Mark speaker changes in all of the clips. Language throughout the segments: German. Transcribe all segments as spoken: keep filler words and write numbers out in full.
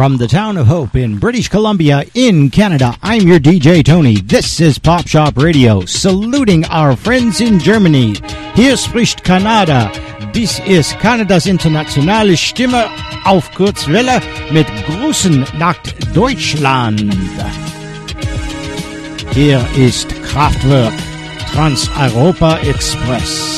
Speaker 1: From the town of Hope in British Columbia in Canada, I'm your D J Tony. This is Pop Shop Radio, saluting our friends in Germany. Hier spricht Kanada. Dies ist Kanadas internationale Stimme auf Kurzwelle mit Grüßen nach Deutschland. Hier ist Kraftwerk Trans-Europa Express.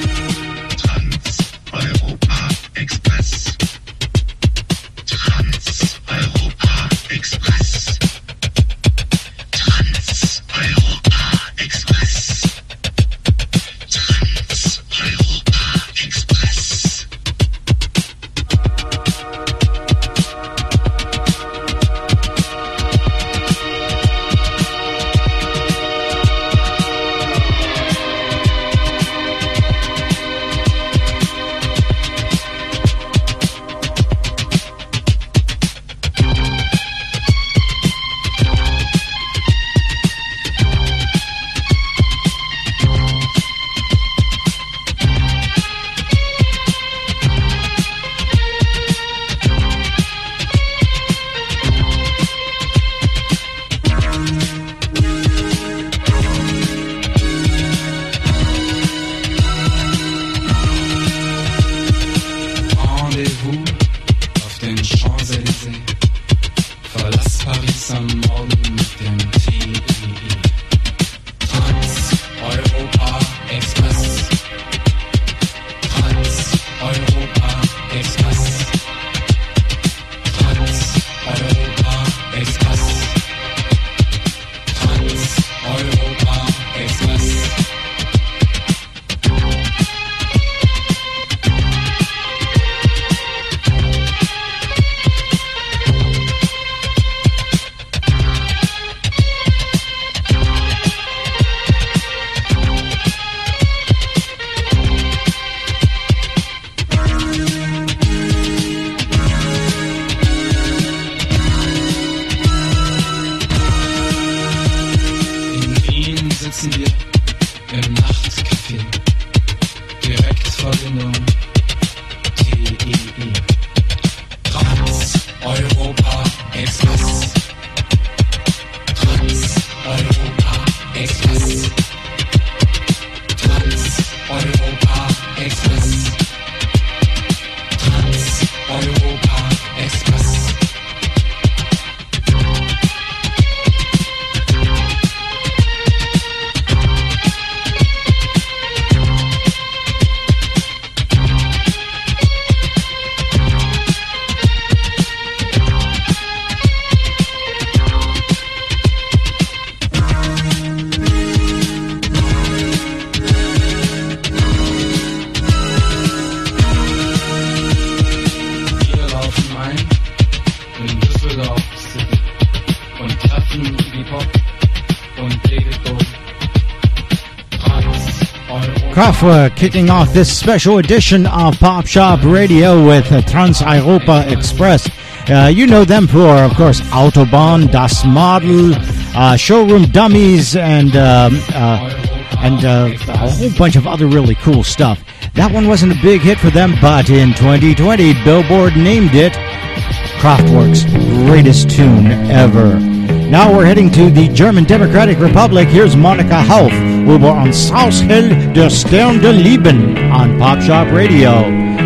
Speaker 1: Kraftwerk kicking off this special edition of Pop Shop Radio with uh, Trans-Europa Express. Uh, you know them for, of course, Autobahn, Das Model, uh, Showroom Dummies, and um, uh, and uh, a whole bunch of other really cool stuff. That one wasn't a big hit for them, but in twenty twenty, Billboard named it Kraftwerk's greatest tune ever. Now we're heading to the German Democratic Republic. Here's Monika Hauf. We were on South Hill, der Stern der Lieben on Pop Shop Radio.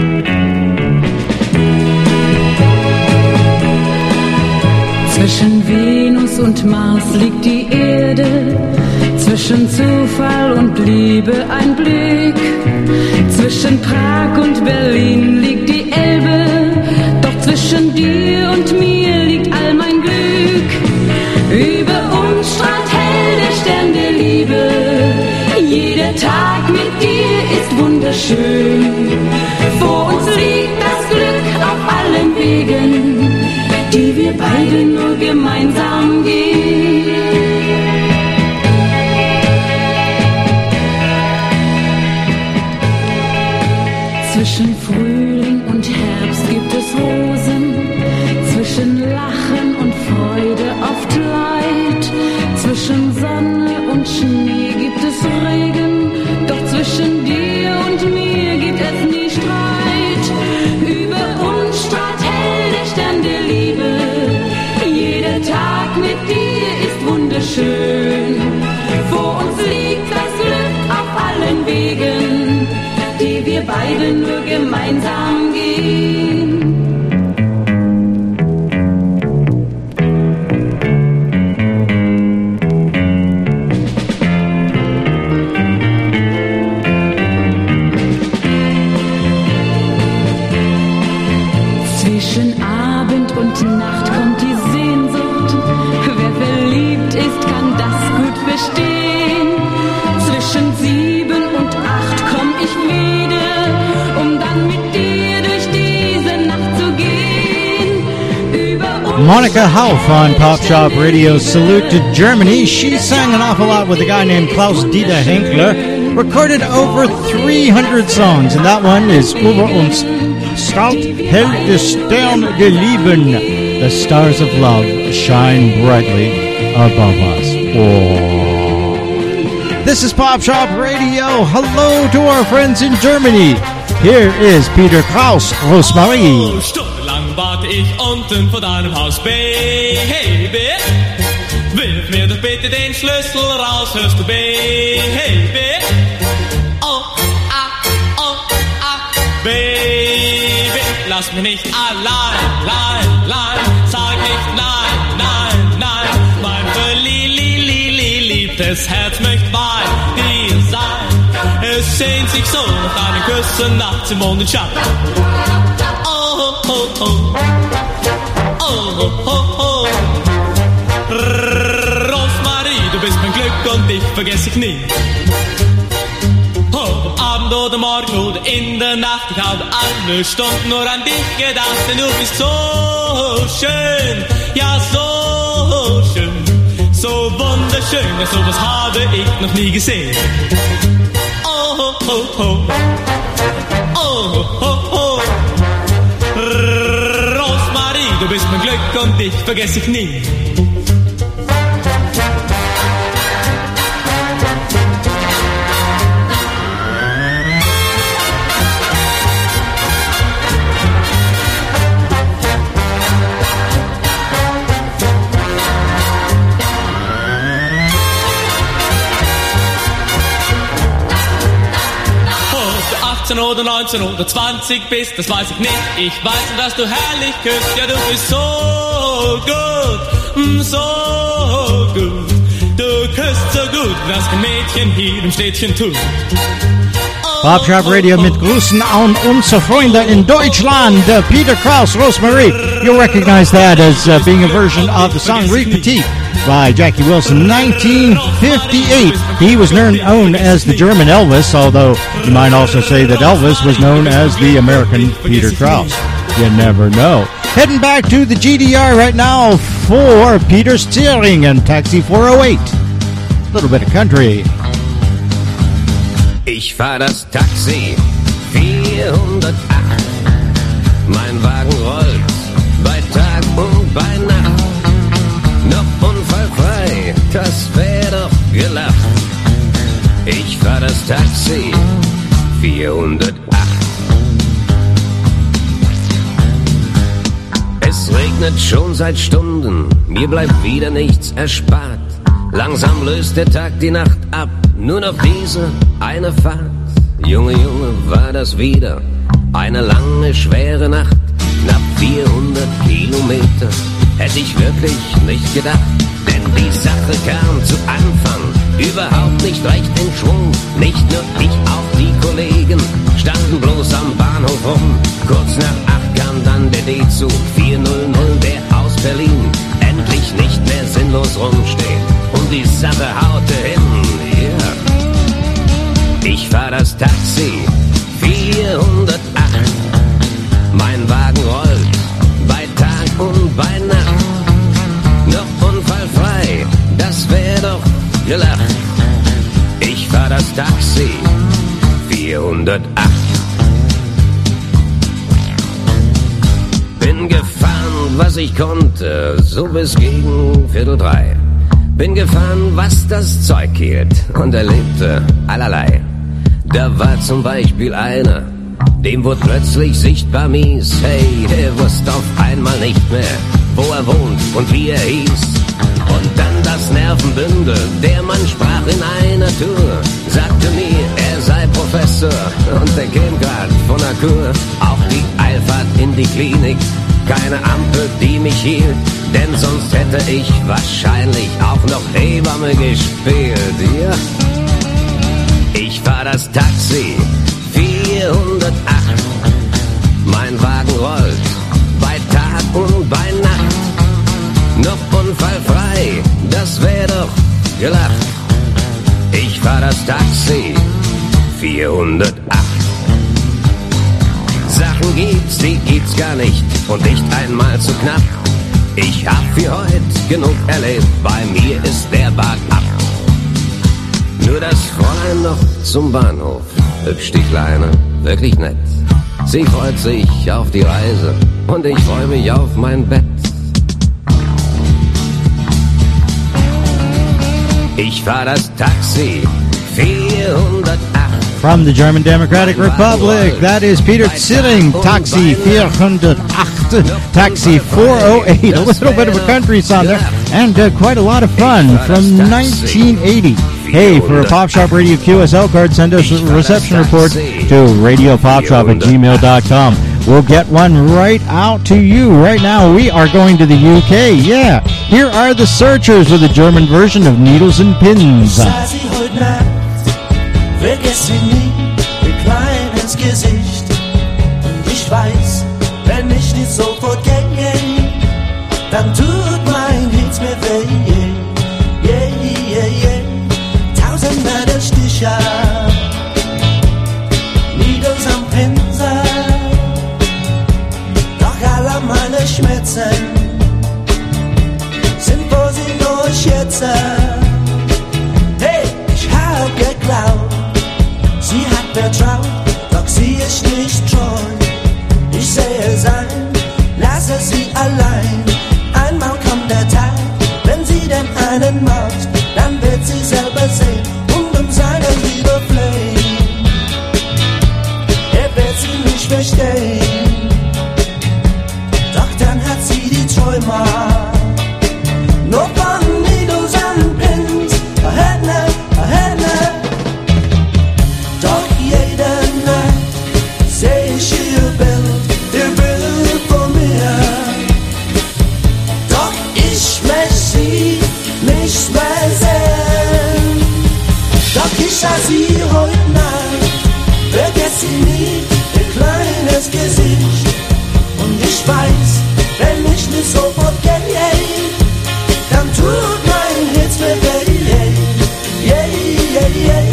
Speaker 2: Zwischen Venus und Mars liegt die Erde, zwischen Zufall und Liebe ein Blick. Zwischen Prag und Berlin liegt die Elbe, doch zwischen dir und mir liegt all mein Glück. Über uns strahlt hell der Stern der Liebe, jeder Tag mit dir ist wunderschön. Vor uns liegt das Glück auf allen Wegen, die wir beide nur gemeinsam gehen. Zwischen Frühling und Herbst gibt es Rosen, zwischen Lachen und Freude oft Leid, zwischen Sonne und Schnee gibt es Regen, doch zwischen dir und mir gibt es nie Streit. Über uns strahlt hell der Stern der Liebe, schön. Vor uns liegt das Glück auf allen Wegen, die wir beide nur gemeinsam gehen. Zwischen Abend und Nacht kommt die Sehnsucht. Wer verliebt ist, kann das gut verstehen. Zwischen sieben und acht komm ich wieder, um dann mit dir durch diese Nacht zu gehen. Über
Speaker 1: Monica Hauff on Pop Shop Radio. Salute to Germany. She sang an awful lot with a guy named Klaus-Dieter Henkler. Recorded over three hundred songs, and that one is Über uns strahlt hell der Stern der Lieben. The stars of love shine brightly above us. Oh. This is Pop Shop Radio. Hello to our friends in Germany. Here is Peter Kraus, Rosemarie.
Speaker 3: Oh, stundenlang warte ich unten vor deinem Haus, Baby. Wirf mir doch bitte den Schlüssel raus, hörst du, Baby? Oh, ah, oh, ah, Baby. Lass mich nicht allein, allein, allein. Sag nicht nein, nein, nein. Mein verliebtes Herz möchte bei dir sein. Es sehnt sich so nach deinen Küssen nachts im Mondenschein. Oh, oh, oh, oh. Oh, oh, oh. Rosemarie, du bist mein Glück und dich vergesse ich nie. Heute Abend oder morgen oder in der Nacht, ich habe alle Stunden nur an dich gedacht, denn du bist so schön, ja so schön, so wunderschön, ja sowas habe ich noch nie gesehen. Oh, oh, oh, oh, oh, oh, oh. Rosemarie, du bist mein Glück und dich vergesse ich nie. achtzehn oder neunzehn oder zwanzig bist, das weiß ich nicht. Ich weiß nur, dass du herrlich küsst. Ja, du bist so gut, so gut. Du küsst so gut, was kein Mädchen hier im Städtchen tut.
Speaker 1: Pop Shop Radio mit Grüßen an unsere Freunde in Deutschland. Uh, Peter Kraus, Rosemarie. You'll recognize that as uh, being a version of the song Repetit by Jackie Wilson, nineteen fifty-eight. He was known as the German Elvis, although you might also say that Elvis was known as the American Peter Kraus. You never know. Heading back to the G D R right now for Peter Steering and Taxi four oh eight. A little bit of country.
Speaker 4: Ich fahr das Taxi vierhundertacht. Mein Wagen rollt bei Tag und bei Nacht. Noch unfallfrei, das wär doch gelacht. Ich fahr das Taxi vierhundertacht. Es regnet schon seit Stunden, mir bleibt wieder nichts erspart. Langsam löst der Tag die Nacht ab, nur noch diese eine Fahrt. Junge, Junge, war das wieder eine lange, schwere Nacht. Knapp vierhundert Kilometer, hätte ich wirklich nicht gedacht. Denn die Sache kam zu Anfang überhaupt nicht recht in Schwung. Nicht nur ich, auch die Kollegen standen bloß am Bahnhof rum. Kurz nach acht kam dann der D-Zug vierhundert, der aus Berlin endlich nicht mehr sinnlos rumsteht. Und die Sache haute hin, ja. Yeah. Ich fahr das Taxi vierhundertacht. Mein Wagen rollt bei Tag und bei Nacht. Noch unfallfrei, das wär doch gelacht. Ich fahr das Taxi vierhundertacht. Bin gefahren, was ich konnte, so bis gegen Viertel drei. Bin gefahren, was das Zeug hielt und erlebte allerlei. Da war zum Beispiel einer, dem wurde plötzlich sichtbar mies. Hey, der wusste auf einmal nicht mehr, wo er wohnt und wie er hieß. Und dann da das Nervenbündel. Der Mann sprach in einer Tour, sagte mir, er sei Professor und er käme grad von der Kur. Auch die Eilfahrt in die Klinik, keine Ampel, die mich hielt, denn sonst hätte ich wahrscheinlich auch noch Hebamme gespielt. Ja, ich fahr das Taxi vierhundertacht, mein Wagen rollt bei Tag und bei Nacht. Noch unfallfrei, das wär doch gelacht. Ich fahr das Taxi vierhundertacht. Sachen gibt's, die gibt's gar nicht und nicht einmal zu knapp. Ich hab für heut genug erlebt, bei mir ist der Bart ab. Nur das Fräulein noch zum Bahnhof, hübsch die Kleine, wirklich nett. Sie freut sich auf die Reise und ich freu mich auf mein Bett. Ich fahr das Taxi vierhundertacht.
Speaker 1: From the German Democratic Republic, that is Peter Zilling, Taxi vierhundertacht, Taxi four oh eight, a little bit of a country song there, and uh, quite a lot of fun from nineteen eighty. Hey, for a Pop Shop Radio Q S L card, send us a reception report to radio pop shop at gmail dot com. We'll get one right out to you. Right now, we are going to the U K. Yeah, here are the Searchers with a German version of Needles and Pins.
Speaker 5: Vergess ihn nie, mir klein ins Gesicht. Und ich weiß, wenn ich nicht sofort gehe, dann tut mein Herz mir weh. Yeah, yeah, yeah. Tausender der Stiche, Needles am Pinsel, doch alle meine Schmerzen sind, wo sie durch jetzt. Hey, ich hab geglaubt, sie hat mir traut, doch sie ist nicht treu. Ich sehe es ein, lasse sie allein. Einmal kommt der Tag, wenn sie den einen macht, dann wird sie selber sehen und um seine Liebe flehen. Er wird sie nicht verstehen, doch dann hat sie die Träume. Nur von Needles and Pins, a Henne, a Henne. Doch jede Nacht seh ich ihr Bild, ihr Bild von mir. Doch ich möchte sie nicht mehr sehen. Doch ich sah sie heute Nacht, vergess sie nie, ihr kleines Gesicht. Und ich weiß, wenn ich nicht sofort gehe, dann tut mein Herz mir weh. Yeah, yeah, yeah.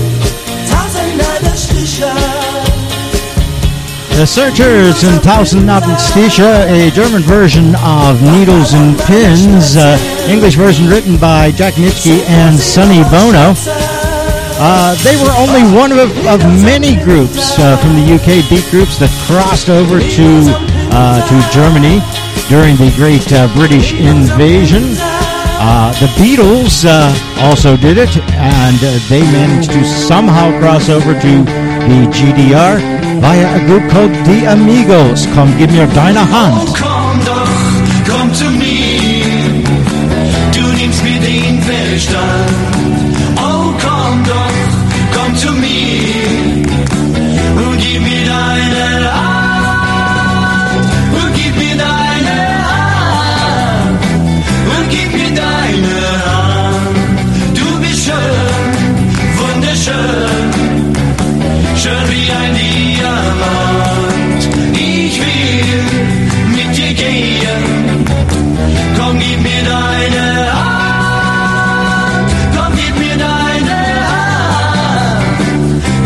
Speaker 1: The Searchers and Tausend Nadelstiche, a German version of Needles and Pins, uh, English version written by Jack Nitschke and Sonny Bono. Uh, they were only one of, of many groups uh, from the U K, beat groups that crossed over to uh, to Germany during the Great uh, British Invasion. Uh, the Beatles uh, also did it, and uh, they managed to somehow cross over to the G D R via a group called The Amigos. Komm, gib mir deine Hand.
Speaker 6: Oh, komm doch, komm zu mir, du nimmst mir den Verstand. Oh, komm doch, komm zu mir und gib mir deine Hand. Und gib mir deine Hand. Und gib mir deine Hand. Du bist schön, wunderschön, schön wie ein Diamant. Ich will mit dir gehen. Komm, gib mir deine Hand. Komm, gib mir deine Hand.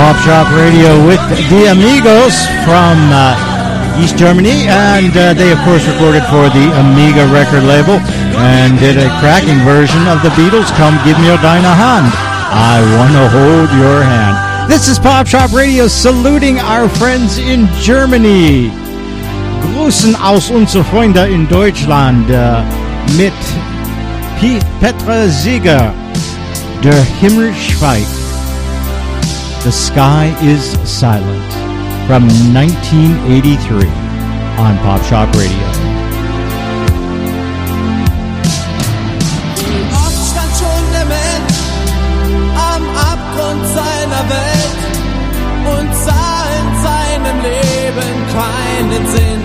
Speaker 1: Pop Shop Radio with the Amigos from uh, East Germany, and uh, they of course recorded for the Amiga record label and did a cracking version of the Beatles' Come Give Me Deine Hand. I wanna hold your hand. This is Pop Shop Radio saluting our friends in Germany. Grüßen aus unsere Freunde in Deutschland uh, mit P- Petra Sieger. Der Himmel schweigt. The Sky is Silent from nineteen eighty-three on Pop Shop Radio.
Speaker 5: Oft stand schon der Mensch am Abgrund seiner Welt und sah in seinem Leben keinen Sinn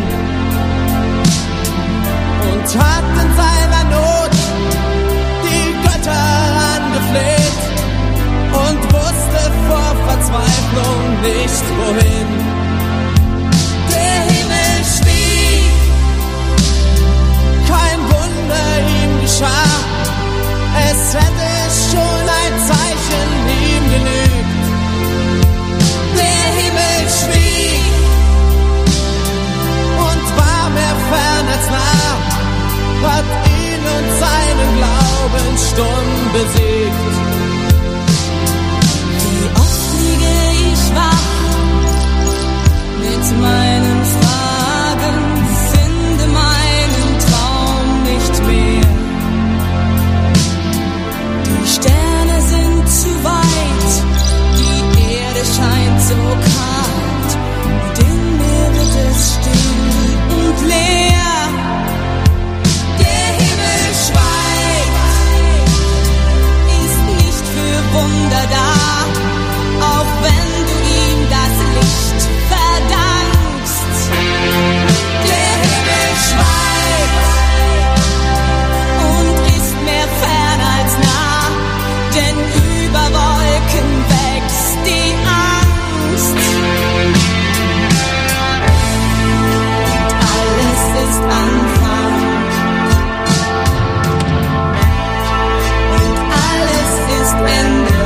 Speaker 5: und hat in seiner Not die Götter angefleht und wusste vor Verzweiflung nicht wohin. Der Himmel schwieg, kein Wunder ihm geschah, es hätte schon ein Zeichen ihm genügt. Der Himmel schwieg und war mehr fern als nah, hat ihn und seinen Glauben stumm besiegt.
Speaker 7: Mit meinen Fragen finde meinen Traum nicht mehr. Die Sterne sind zu weit, die Erde scheint so kalt und in mir wird es still und leer. Der Himmel schweigt, ist nicht für Wunder da, auch wenn du ihm das Licht verdankst. Der Himmel schweigt und ist mehr fern als nah, denn über Wolken wächst die Angst. Und alles ist Anfang und alles ist Ende.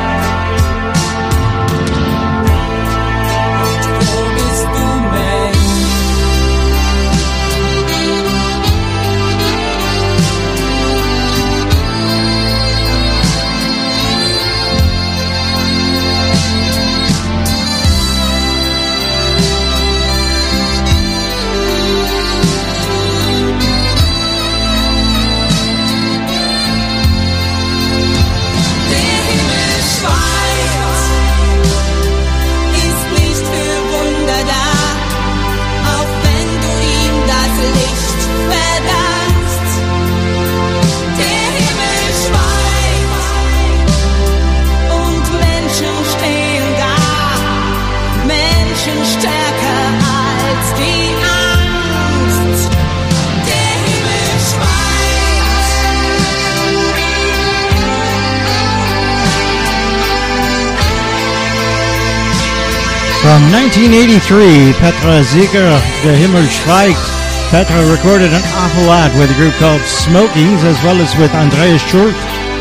Speaker 1: From nineteen eighty-three, Petra Sieger, The Himmel schweigt. Petra recorded an awful lot with a group called Smokings, as well as with Andreas Schulz.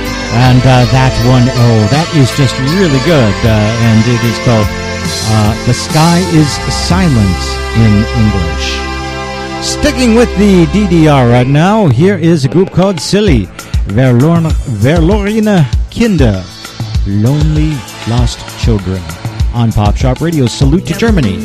Speaker 1: And uh, that one, oh, that is just really good. Uh, and it is called uh, The Sky is Silent in English. Sticking with the D D R right now, here is a group called Silly. Verlorene, Verlorene Kinder. Lonely Lost Children. On Pop Shop Radio. Salute to Germany.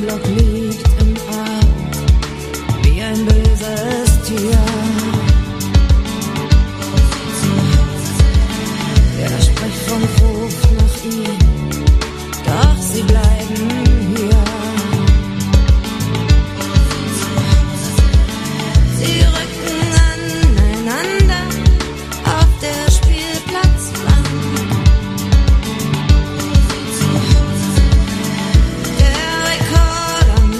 Speaker 7: Der Rekord am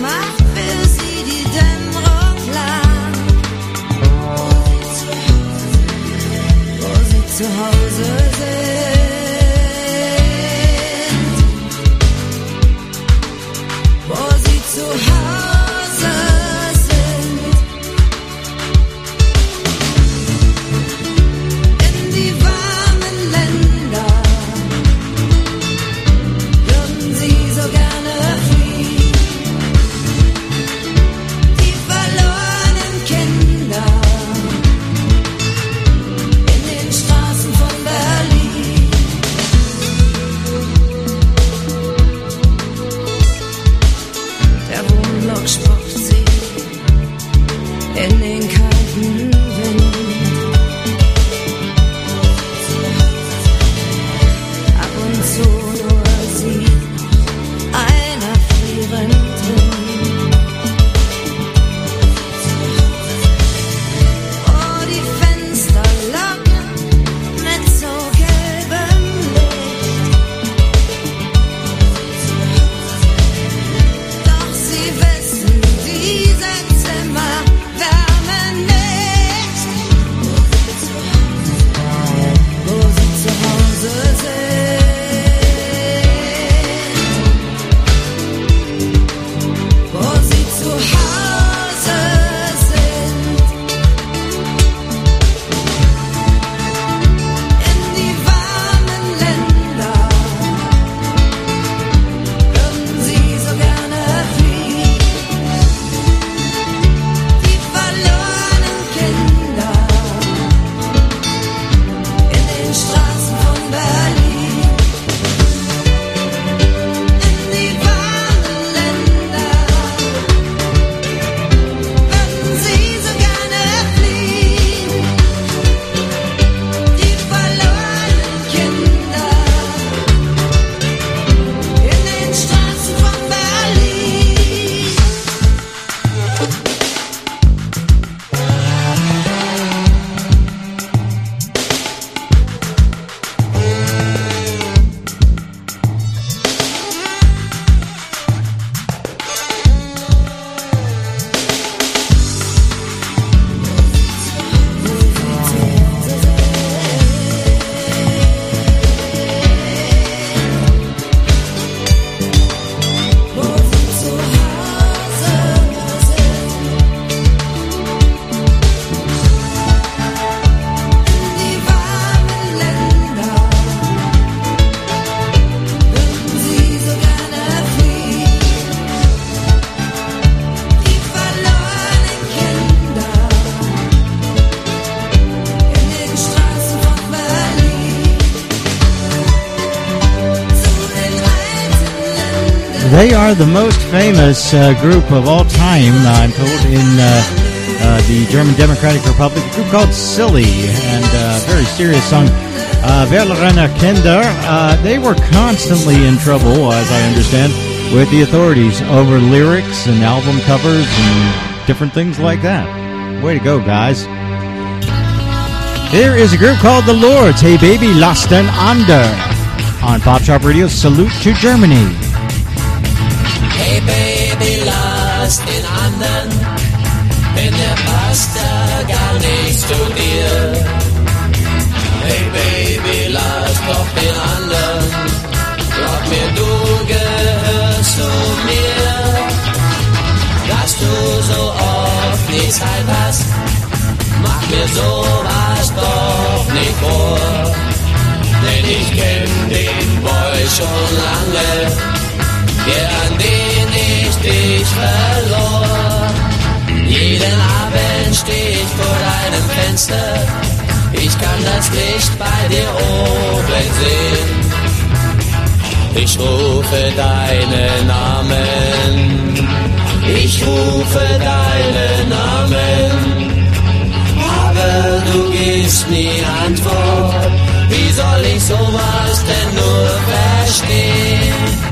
Speaker 1: They are the most famous uh, group of all time, uh, I'm told, in uh, uh, the German Democratic Republic. A group called Silly, and a uh, very serious song, uh, Berliner Kinder. Uh, they were constantly in trouble, as I understand, with the authorities over lyrics and album covers and different things like that. Way to go, guys. Here is a group called The Lords. Hey Baby, Lost and Under. On Pop Shop Radio, salute to Germany.
Speaker 8: Hey Baby, lost in anderen, denn der passt ja gar nicht zu dir. Hey Baby, lass doch den anderen, glaub mir, du gehörst zu mir. Dass du so oft die Zeit hast, mach mir sowas doch nicht vor. Denn ich kenn den Boy schon lange, der an den ich dich verlor. Jeden Abend steh ich vor deinem Fenster, ich kann das Licht bei dir oben sehen. Ich rufe deinen Namen, ich rufe deinen Namen, aber du gibst nie Antwort. Wie soll ich sowas denn nur verstehen?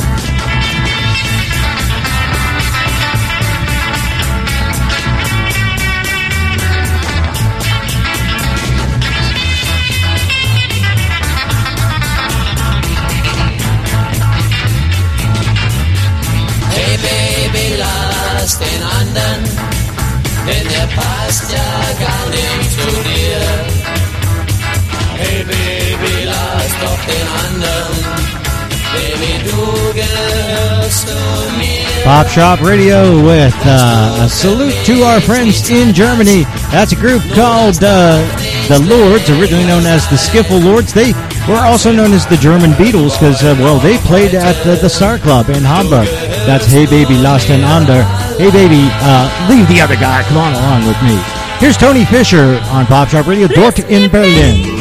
Speaker 8: Hey Baby, lass den anderen, denn der passt ja gar nicht zu dir. Hey Baby, lass doch den anderen, Baby, du gehörst zu mir.
Speaker 1: Pop Shop Radio with uh, a salute to our friends in Germany. That's a group called uh, The Lords, originally known as the Skiffle Lords. They were also known as the German Beatles because, uh, well, they played at uh, the Star Club in Hamburg. That's Hey Baby, Lost and Under. Hey Baby, uh, leave the other guy. Come on along with me. Here's Tony Fisher on Pop Shop Radio, Dort in Berlin.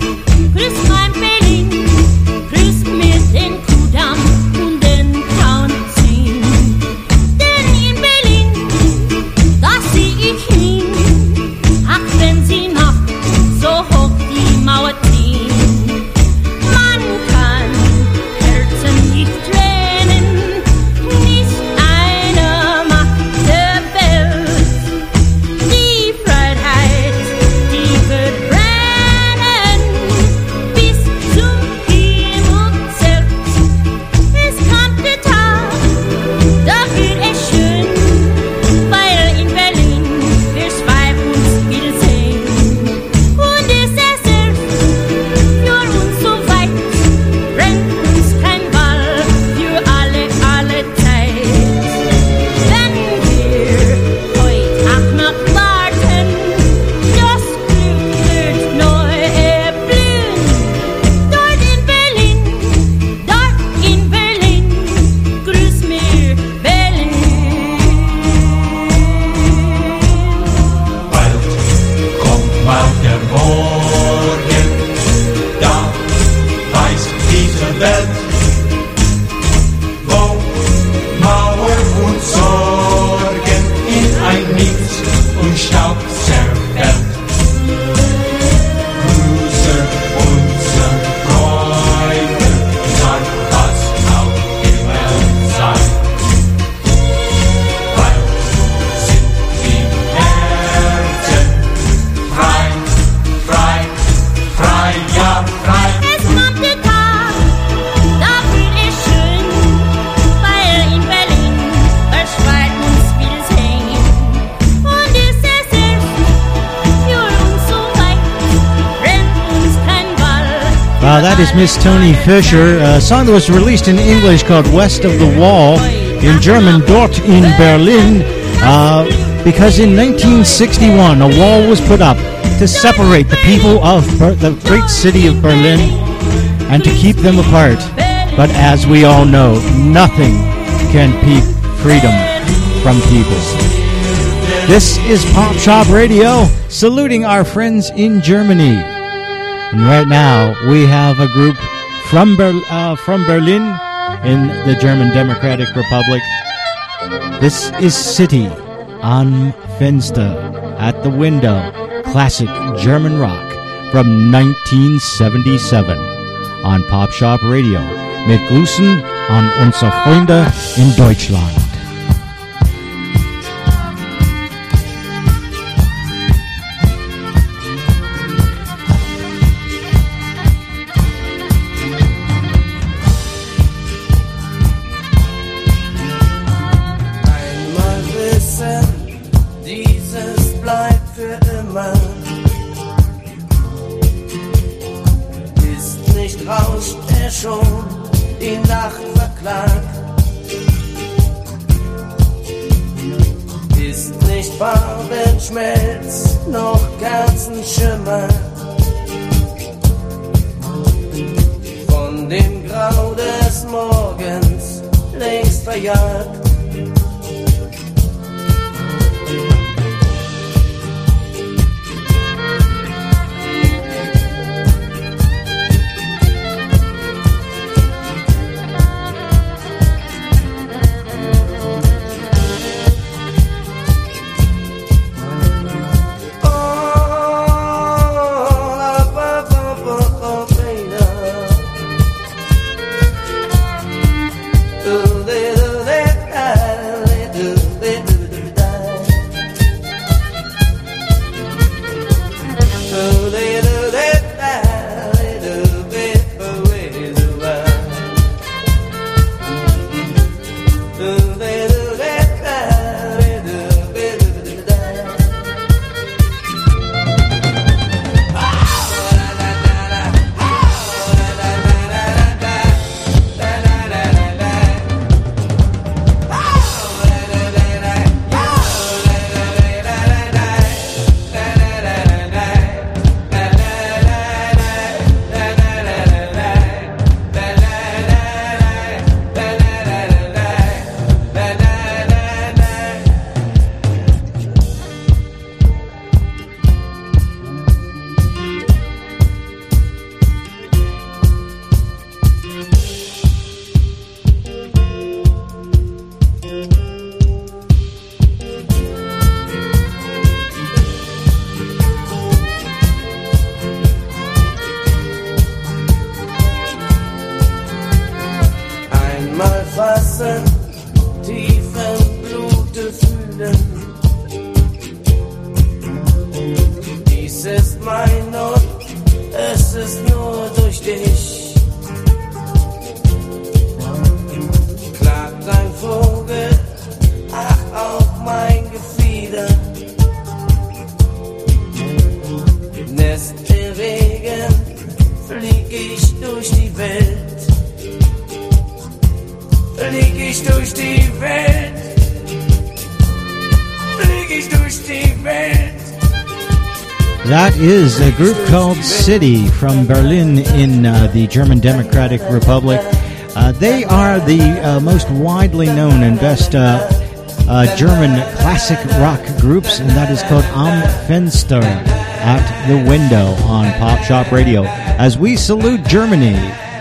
Speaker 1: Uh, that is Miss Tony Fisher, a song that was released in English called West of the Wall, in German Dort in Berlin, uh, because in nineteen sixty-one a wall was put up to separate the people of Ber- the great city of Berlin and to keep them apart. But as we all know, nothing can keep freedom from people. This is Pop Shop Radio, saluting our friends in Germany. And right now, we have a group from Ber- uh, from Berlin, in the German Democratic Republic. This is City am Fenster, at the window, classic German rock from nineteen seventy-seven on Pop Shop Radio. Mit Grüßen an unsere Freunde in Deutschland. That is a group called City from Berlin in uh, the German Democratic Republic. Uh, they are the uh, most widely known and best uh, uh, German classic rock groups, and that is called Am Fenster, at the window on Pop Shop Radio. As we salute Germany,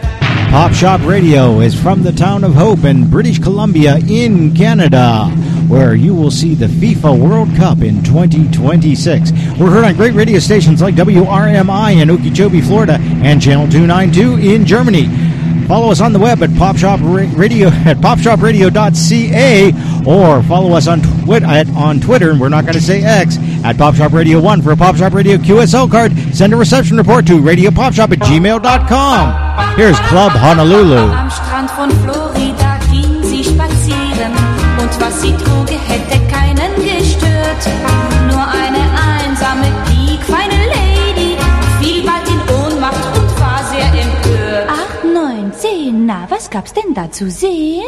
Speaker 1: Pop Shop Radio is from the town of Hope in British Columbia in Canada, where you will see the FIFA World Cup in twenty twenty-six. We're heard on great radio stations like W R M I in Okeechobee, Florida, and Channel two ninety-two in Germany. Follow us on the web at Pop Shop Radio at pop shop radio dot c a, or follow us on twi- at, on Twitter, and we're not going to say X, at Pop Shop Radio one for a Pop Shop Radio Q S L card. Send a reception report to radio pop shop at gmail dot com. Here's Club Honolulu.
Speaker 9: Am Strand von Florida ging sie spazieren, und was sie trug, hätte keinen gestört. Nur eine einsame, piekfeine Lady fiel bald in Ohnmacht und war sehr empört. Acht, neun, zehn, na, was gab's denn da zu sehen?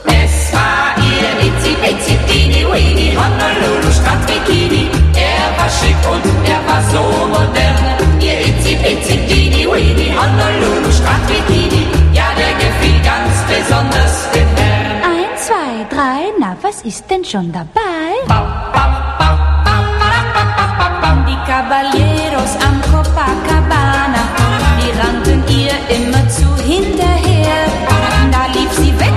Speaker 8: Es war ihr Itzi Bitsy Teeny Weeny Honolulu Strandbikini. Er war schick und er war so modern. Ihr Itzi Bitsy Teeny Weeny Honolulu Strandbikini. Ja, der gefiel ganz besonders den Herrn.
Speaker 9: Ein, zwei, drei, na, was ist denn schon dabei? Die Caballeros am Copacabana, die rannten ihr immerzu hinterher. Da lief sie weg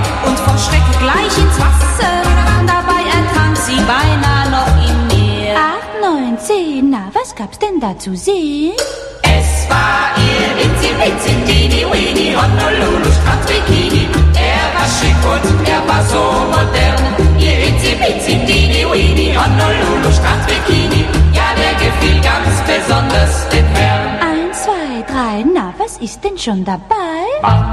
Speaker 9: da zu sehen?
Speaker 8: Es war ihr Itzi Bitzi Dini Weenie Honolulu Strandbikini. Er war schick und er war so modern. Ihr Itzi Bitzi Dini Weenie Honolulu Strandbikini. Ja, der gefiel ganz besonders den Herrn.
Speaker 9: Eins, zwei, drei, na, was ist denn schon dabei?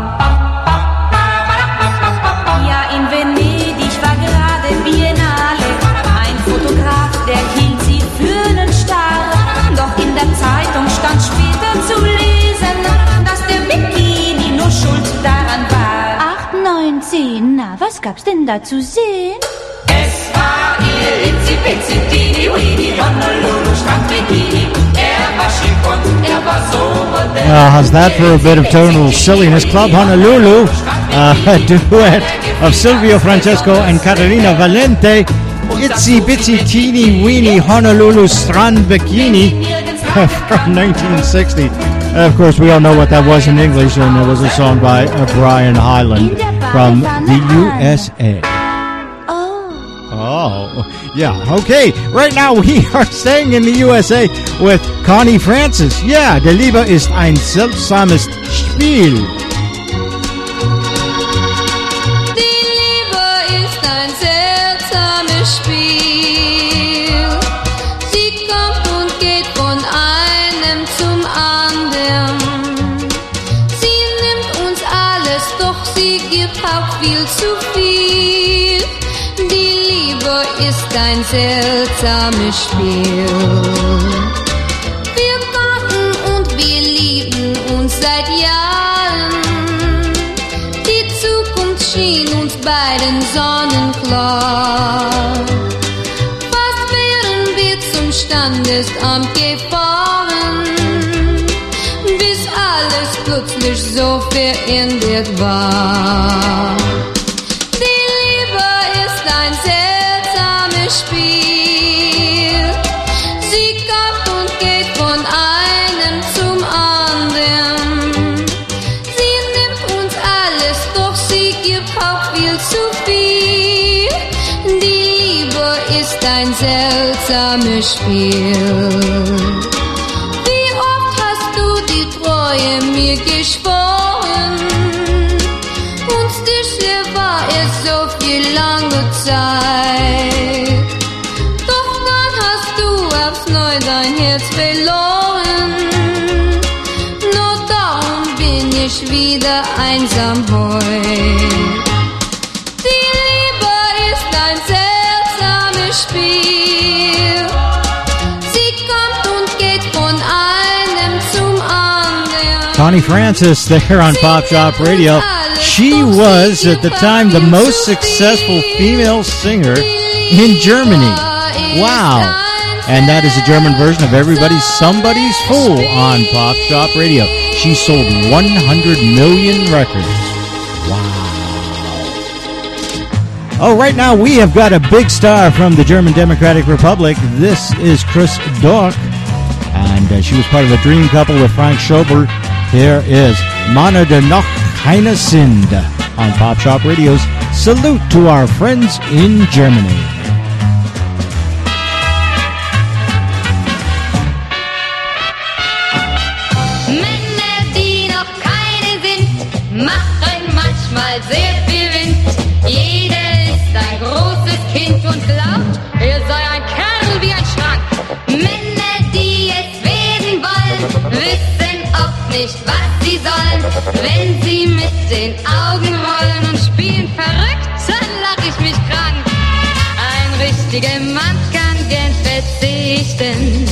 Speaker 9: Ja, in Venedig war gerade Biennale. Ein Fotograf, der hielt sie für einen Star. Doch in der Zeitung stand später zu lesen, dass der Bikini nur schuld daran war. Acht, neun, zehn, na, was gab's denn da zu sehen?
Speaker 8: Es war ihr Itzi Bitzi Dini Weenie Honolulu Strandbikini. Er war schick und er war so modern.
Speaker 1: Well, how's that for a bit of tonal silliness? Club Honolulu, uh, a duet of Silvio Francesco and Caterina Valente. Itsy Bitsy Teeny Weeny Honolulu Strand Bikini from nineteen sixty. Of course, we all know what that was in English, and it was a song by uh, Brian Hyland from the U S A. Oh, yeah, okay. Right now we are staying in the U S A with Connie Francis. Yeah, Die Liebe ist ein seltsames Spiel.
Speaker 10: Die Liebe ist ein seltsames Spiel. Sie kommt und geht von einem zum anderen. Sie nimmt uns alles, doch sie gibt auch viel zu viel. Die Liebe ist ein seltsames Spiel. Wir warten und wir lieben uns seit Jahren. Die Zukunft schien uns beiden sonnenklar. Fast wären wir zum Standesamt gefahren, bis alles plötzlich so verändert war. Ein seltsames Spiel. Sie kommt und geht von einem zum anderen. Sie nimmt uns alles, doch sie gibt auch viel zu viel. Die Liebe ist ein seltsames Spiel. Wie oft hast du die Treue mir geschworen? Uns bisher war es so viel lange Zeit. Doch dann hast du aufs Neue dein Herz verloren. Nur darum bin ich wieder einsam heut. Die Liebe ist ein seltsames Spiel. Sie kommt und geht von einem zum anderen.
Speaker 1: Connie Francis there on Pop Shop Radio. She was, at the time, the most successful female singer in Germany. Wow. And that is a German version of Everybody's Somebody's Fool on Pop Shop Radio. She sold one hundred million records. Wow. Oh, right now we have got a big star from the German Democratic Republic. This is Chris Dork. And uh, she was part of a dream couple with Frank Schobel. Here is Mana de Noch Keine Sind on Pop Shop Radio's Salute to our friends in Germany.
Speaker 10: Männer, die noch keine sind, machen manchmal sehr viel Wind. Jeder ist ein großes Kind und glaubt, er sei ein Kerl wie ein Schrank. Männer, die es werden wollen, wissen oft nicht, was sie sollen. Wenn sie mit den Augen rollen und spielen verrückt, dann lach ich mich krank. Ein richtiger Mann kann gern verzichten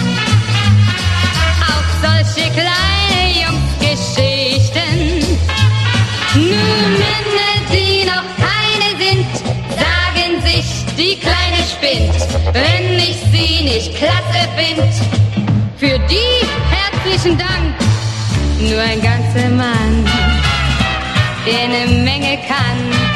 Speaker 10: auf solche kleine Jungsgeschichten. Nur Männer, die noch keine sind, sagen sich, die Kleine spinnt, wenn ich sie nicht klasse find. Für die herzlichen Dank. Nur ein ganzer Mann, der eine Menge kann.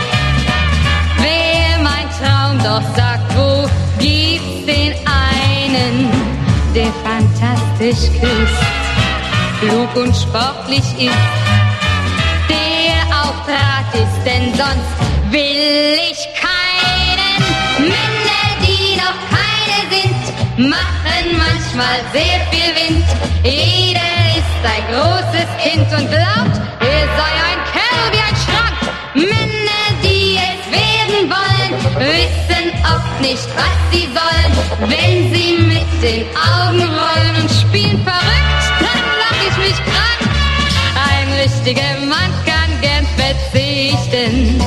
Speaker 10: Wer mein Traum doch sagt, wo gibt's den einen, der fantastisch küsst, klug und sportlich ist, der auch Draht ist, denn sonst will ich keinen. Männer, die noch keine sind, machen manchmal manchmal sehr viel Wind. Jeder ist ein großes Kind und glaubt, er sei ein Kerl wie ein Schrank. Männer, die es werden wollen, wissen oft nicht, was sie sollen. Wenn sie mit den Augen rollen und spielen verrückt, dann lach ich mich krank. Ein richtiger Mann kann gern verzichten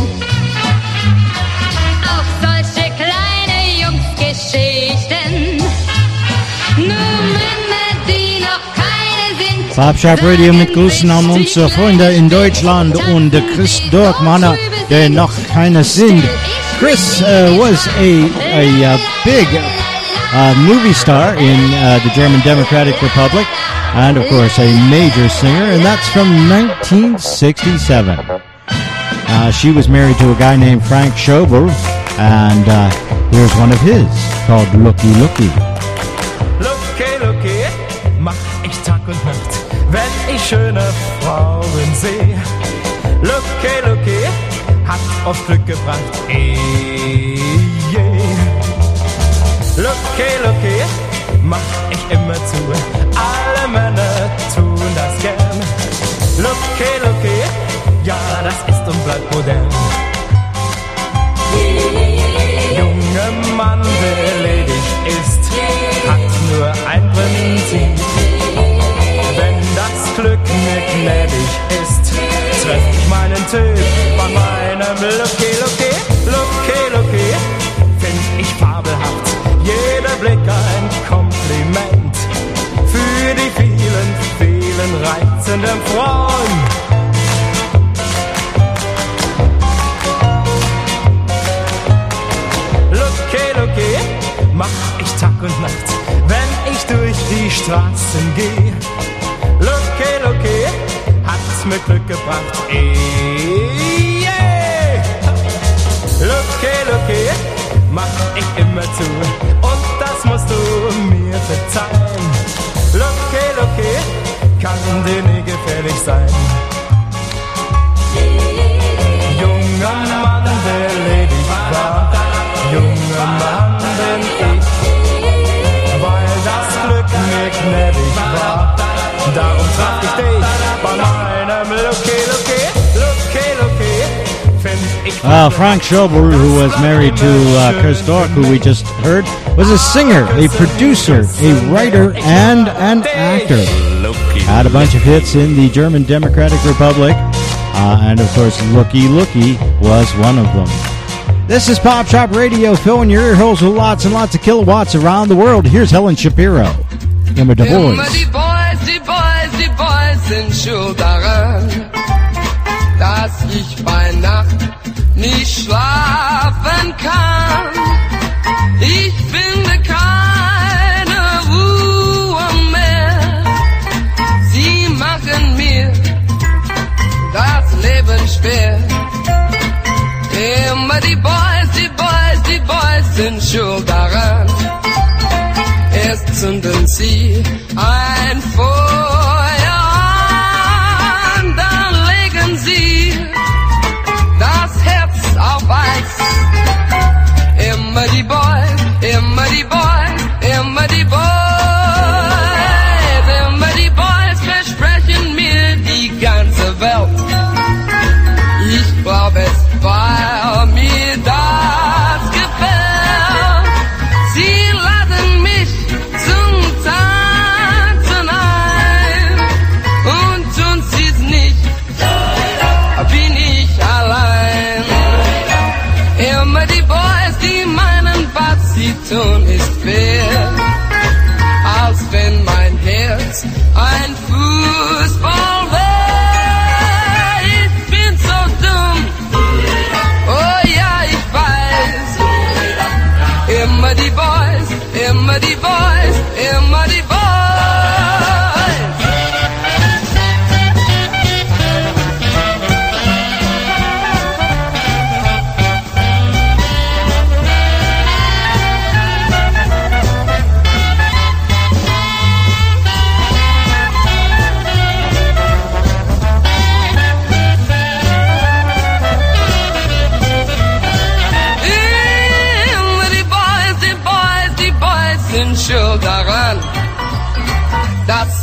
Speaker 10: auf solche kleine Jungsgeschichten. Nur Männer, die noch keine sind.
Speaker 1: Popshop Radio mit Grüßen an unsere Freunde in Deutschland und Chris Dorkmanner, der noch keine sind. Chris uh, was a, a uh, big uh, movie star in uh, the German Democratic Republic and, of course, a major singer, and that's from nineteen sixty-seven. Uh, she was married to a guy named Frank Schobel, and uh, here's one of his called Looky Looky.
Speaker 6: Looky Looky, mach ich Tag und Nacht, wenn ich schöne Frauen seh. Looky Looky, hat oft Glück gebracht, eh, yeah. Looky Looky, mach ich immer zu, alle Männer tun das gern. Looky Looky, ja, das ist und bleibt modern. Junger Mann, der ledig ist, hat nur ein Prinzip. Wenn das Glück mir gnädig ist, treff ich meinen Typ bei meinem Looky Looky. Looky Looky, find ich fabelhaft, jeder Blick ein Kompliment für die vielen, vielen reizenden Frauen. Mach ich Tag und Nacht, wenn ich durch die Straßen geh. Looky, looky, hat's mir Glück gebracht, eh, yeah. Looky, looky, mach ich immer zu, und das musst du mir verzeihen. Looky, looky, kann dir nie gefährlich sein. Junger Mann, der ledig war, junger Mann bin ich, weil das Glück mir gnädig war. Darum traf ich dich bei meinem Looky Looky, Looky Looky, find ich.
Speaker 1: Uh, Frank Schobel, who was married to uh, Chris Dork, who we just heard, was a singer, a producer, a writer, and an actor. Had a bunch of hits in the German Democratic Republic, uh, and of course, Looky Looky was one of them. This is Pop Shop Radio, filling your ear holes with lots and lots of kilowatts around the world. Here's Helen Shapiro. Immer die Boys.
Speaker 11: Immer die Boys, die Boys, die Boys sind schuld daran, dass ich bei Nacht nicht schlafen kann. Ich finde keine Ruhe mehr. Sie machen mir das Leben schwer. Immer die Boys, die Boys, die Boys sind schuld daran. Erst zünden sie ein Feuer an, dann legen sie das Herz auf Eis. Immer die Boys, immer die Boys, immer die Boys, immer die Boys versprechen mir die ganze Welt. Ich glaube es, weil mir das gefällt. Sie laden mich zum Tanz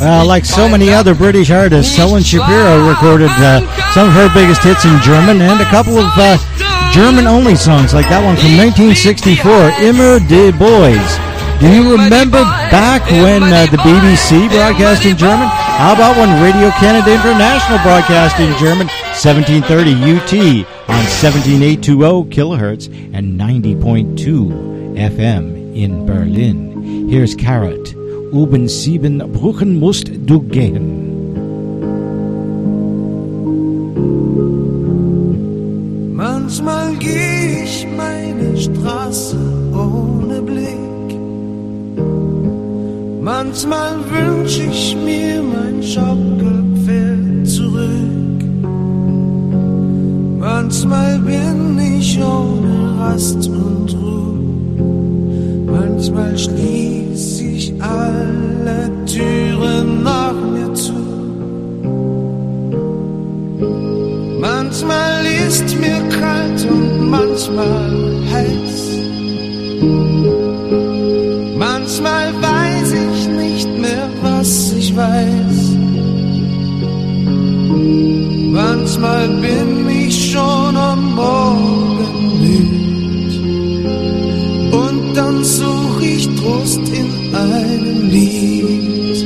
Speaker 1: Uh, like so many other British artists, Helen Shapiro recorded uh, some of her biggest hits in German and a couple of uh, German-only songs, like that one from nineteen sixty-four, Immer die Boys. Do you remember back when uh, the B B C broadcast in German? How about when Radio Canada International broadcast in German? seventeen thirty U T on seventeen eight twenty kilohertz and ninety point two F M in Berlin. Here's Carrot. Oben sieben Brücken musst du gehen.
Speaker 5: Manchmal geh ich meine Straße ohne Blick. Manchmal wünsch ich mir mein Schaukelpferd zurück. Manchmal bin ich ohne Rast und Ruhe. Manchmal schließ ich alle Türen nach mir zu. Manchmal ist mir kalt und manchmal heiß. Manchmal weiß ich nicht mehr, was ich weiß. Manchmal bin ich schon am Morgen müd. Und dann such ich Trost in einem Lied.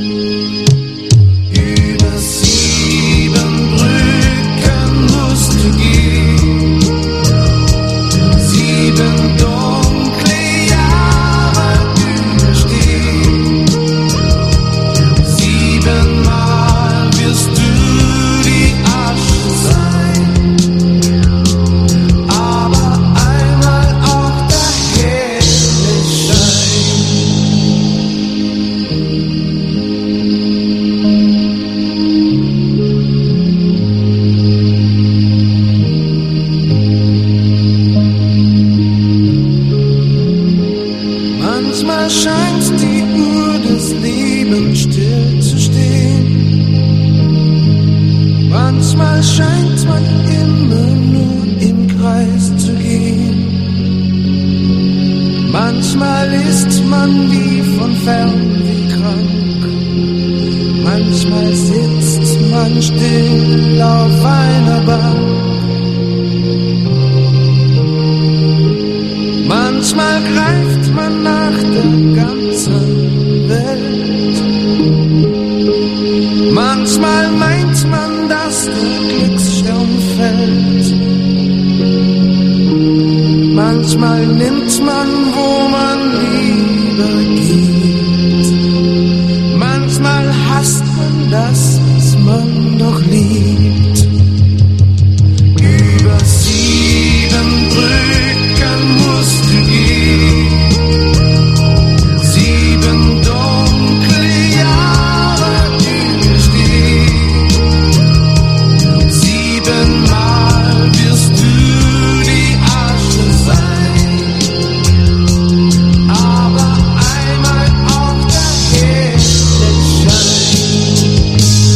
Speaker 5: Über sieben Brücken musst du gehen. Sieben dunkle Jahre überstehen. Siebenmal wirst du die Asche sein. Aber einmal auch der helle Schein. Manchmal scheint die Uhr des Lebens still zu stehen. Manchmal scheint man immer nur im Kreis zu gehen. Manchmal ist man wie von Fernweh krank. Manchmal sitzt man still auf einer Bank. Manchmal greift man nach der ganzen Welt. Manchmal meint man, dass der Glücksstern fällt. Manchmal nimmt man, wo man lieber geht. Manchmal hasst man das, was man doch liebt. Über sieben Brücken musst du gehen. Sieben dunkle Jahre überstehen. Siebenmal wirst du die Asche sein. Aber einmal auch der helle Schein.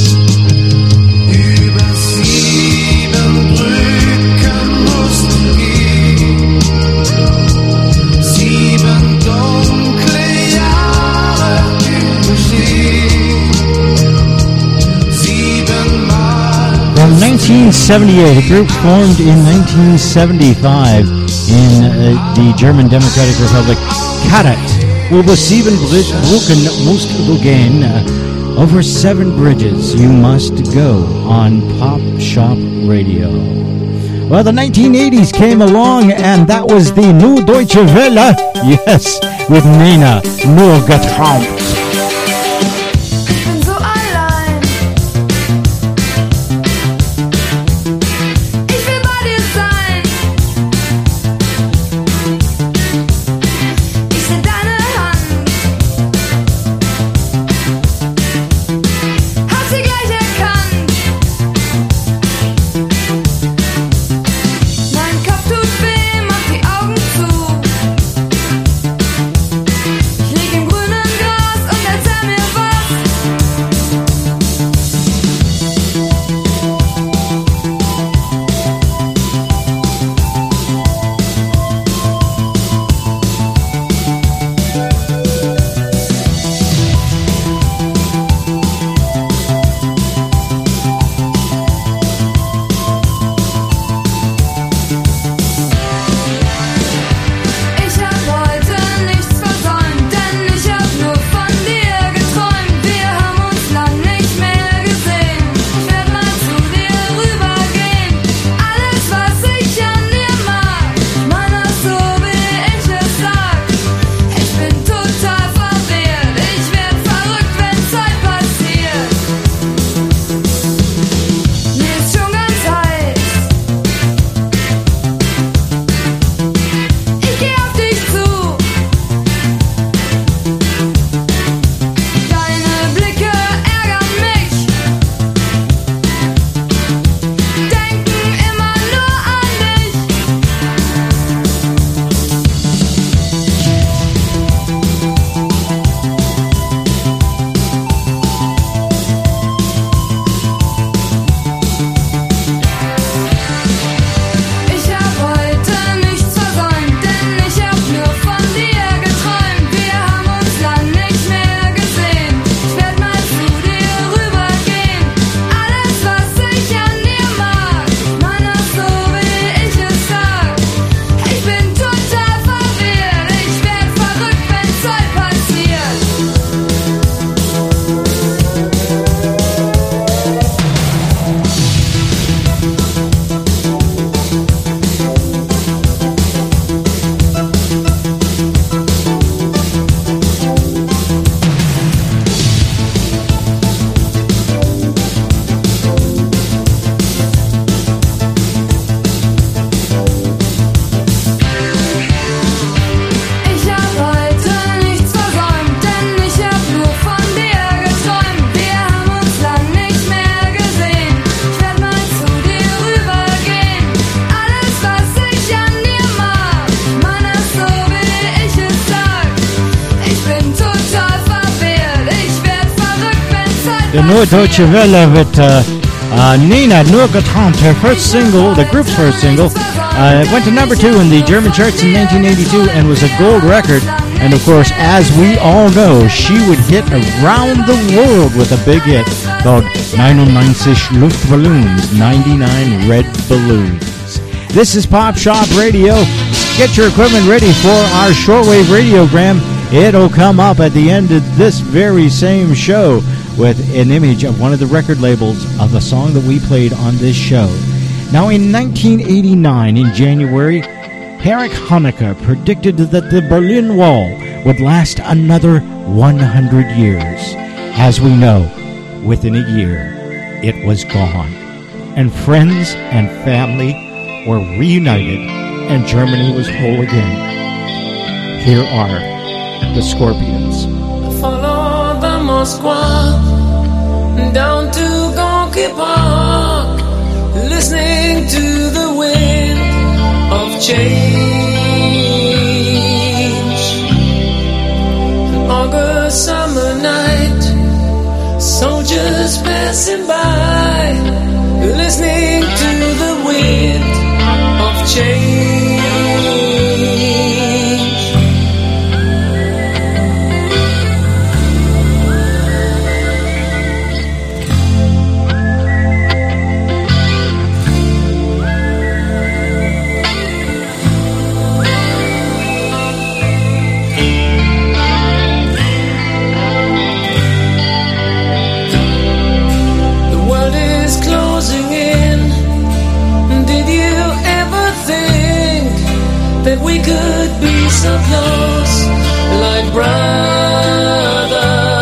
Speaker 5: Über sieben Brücken musst du gehen. Sieben dunkle Jahre überstehen. Siebenmal.
Speaker 1: From nineteen seventy-eight, a group formed in nineteen seventy-five in uh, the German Democratic Republic, Karat. Über sieben Brücken musst du gehen. Uh, over seven bridges you must go on Pop Shop Radio. Well, the nineteen eighties came along, and that was the New Deutsche Welle. Yes, with Nena, nur geträumt.
Speaker 7: Ich bin so allein. Ich will bei dir sein. Ich seh deine Hand. Hab sie gleich erkannt. Mein Kopf tut weh, mach die Augen zu. Ich lieg im grünen Gras und
Speaker 1: The Neue Deutsche Welle with uh, uh, Nina Nur geträumt, her first single, the group's first single. Uh, it went to number two in the German charts in nineteen eighty-two and was a gold record. And of course, as we all know, she would hit around the world with a big hit called ninety-nine Luftballons, ninety-nine Red Balloons. This is Pop Shop Radio. Get your equipment ready for our shortwave radiogram. It'll come up at the end of this very same show with an image of one of the record labels of a song that we played on this show. Now, in nineteen eighty-nine, in January, Erich Honecker predicted that the Berlin Wall would last another one hundred years. As we know, within a year, it was gone. And friends and family were reunited, and Germany was whole again. Here are the Scorpions.
Speaker 12: Follow the Moskwa down to Gorky Park, listening to the wind of change. An August summer night, soldiers passing by, listening to the wind of change. We could be so close, like brothers.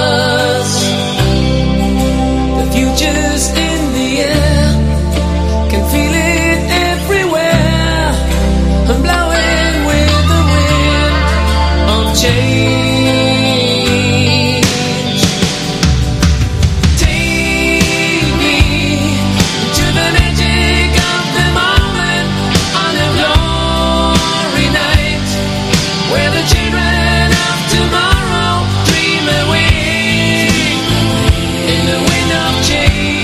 Speaker 12: The future's in the air, can feel it everywhere. I'm blowing with the wind of change. Take me to the magic of the moment on a glory night, where the children of tomorrow dream away in the wind of change.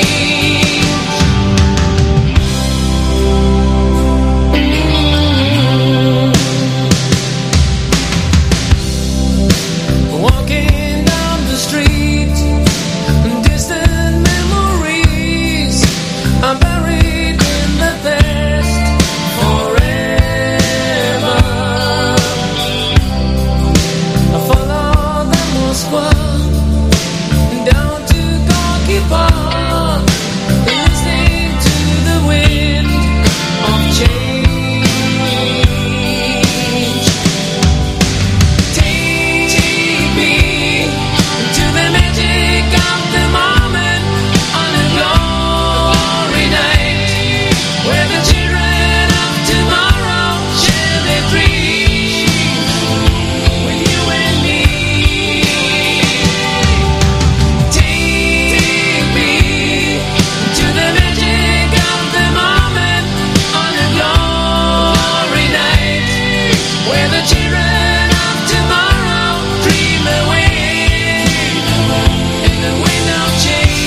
Speaker 12: Walking down the street, distant memories are buried in the past forever. I follow the Moskwa down to Gorky Park, listening to the wind of change. Take me to the magic of the moment on a glory night, where the children of tomorrow share their dreams with you and me. Take me to the magic of the moment on a glory night, where the children of tomorrow dream away in the wind of change.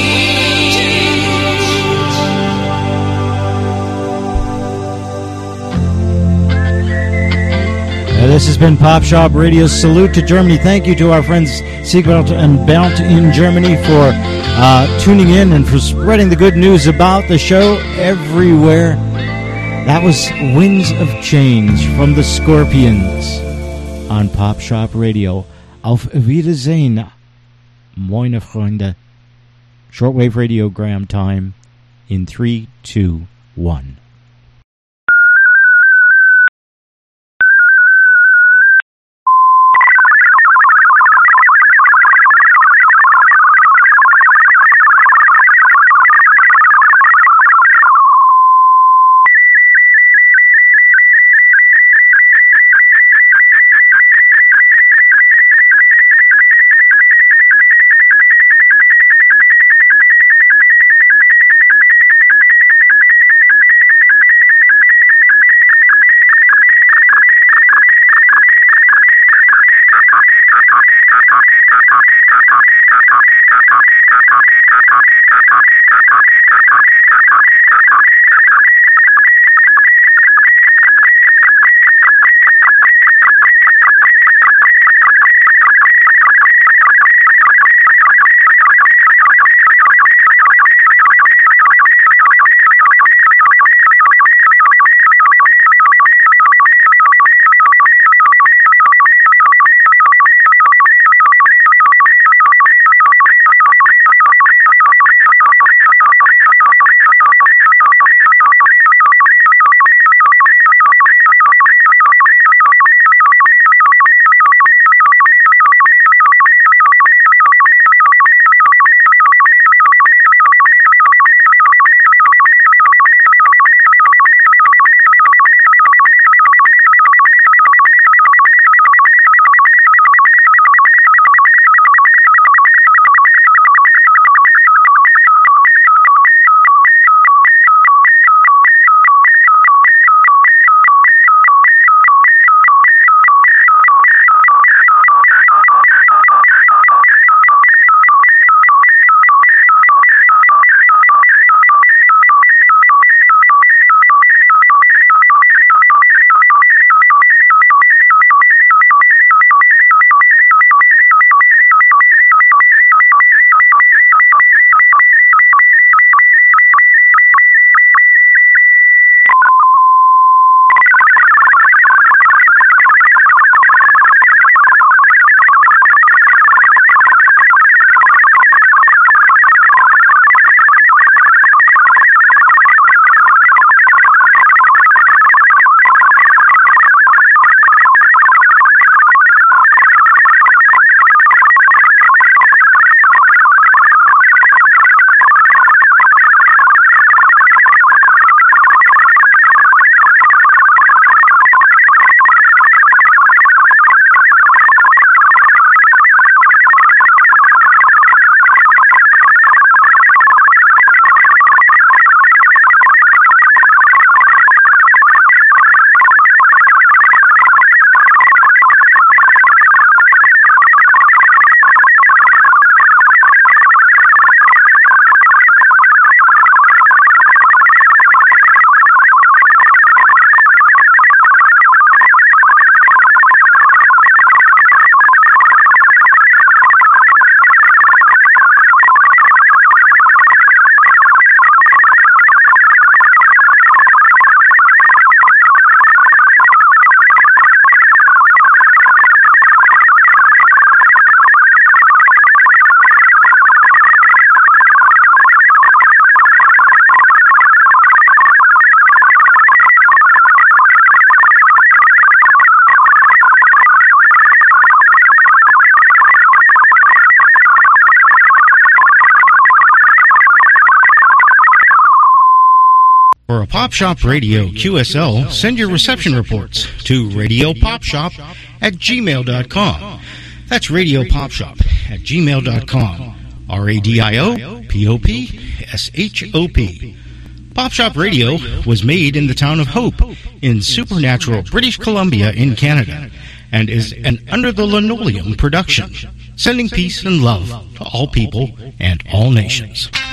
Speaker 1: Uh, this has been Pop Shop Radio's Salute to Germany. Thank you to our friends Siegwald and Bernd in Germany for uh, tuning in and for spreading the good news about the show everywhere. That was Winds of Change from the Scorpions on Pop Shop Radio. Auf Wiedersehen, meine Freunde. Shortwave radiogram time in three, two, one. For a Pop Shop Radio Q S L, send your reception reports to radio pop shop at gmail dot com. That's radio pop shop at gmail dot com. R A D I O P O P S H O P. Pop Shop Radio was made in the town of Hope in supernatural British Columbia in Canada and is an Under the Linoleum production, sending peace and love to all people and all nations.